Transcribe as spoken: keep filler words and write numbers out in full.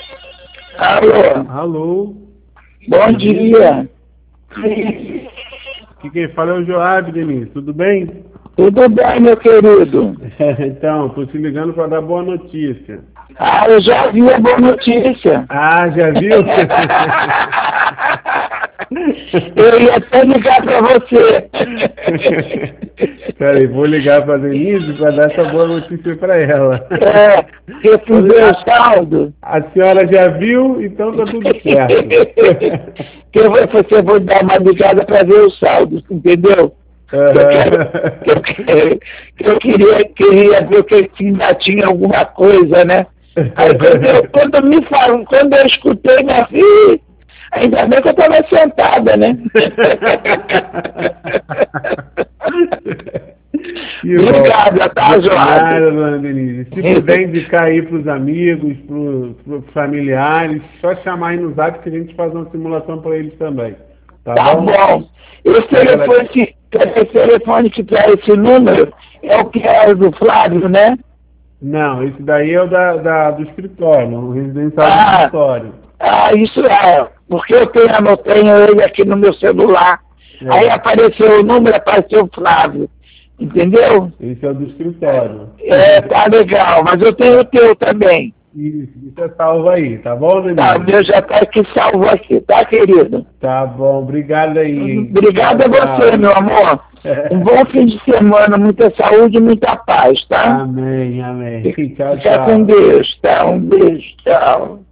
Alô? Alô? Bom dia. Aqui quem fala é o Joab, Denise. Tudo bem? Tudo bem, meu querido? Então, tô te ligando para dar boa notícia. Ah, eu já vi a boa notícia. Ah, já viu? Eu ia até ligar para você. Peraí, vou ligar para a Denise para dar essa boa notícia para ela. É, que eu fiz meu saldo. A senhora já viu, então tá tudo certo. Que eu vou, você vou dar uma ligada para ver os saldos, entendeu? Que eu, quero, que eu, quero, que eu queria, queria ver que ainda tinha alguma coisa, né? Aí quando, eu, quando me falam, quando eu escutei, minha filha, ainda bem que eu estava sentada, né? Que Obrigada, tá, João? Nada, dona Denise. Se puder indicar aí para os amigos, para os familiares, só chamar aí no zap que a gente faz uma simulação para eles também. Tá, tá bom? bom. Esse telefone, que, esse telefone que traz esse número é o que é do Flávio, né? Não, esse daí é o da, da, do escritório, o residencial ah, do escritório. Ah, isso é, porque eu tenho, eu tenho ele aqui no meu celular. É. Aí apareceu o número, apareceu o Flávio. Entendeu? Esse é o do escritório. É, tá legal, mas eu tenho o teu também. Isso, isso é salvo aí, tá bom, Denise? Tá, o meu já tá aqui salvo aqui, tá, querido? Tá bom, obrigado aí. Obrigado a você, meu amor. Um bom fim de semana, muita saúde e muita paz, tá? Amém, amém. Fica, Tchau, fica tchau. com Deus, tá? Um beijo, tchau.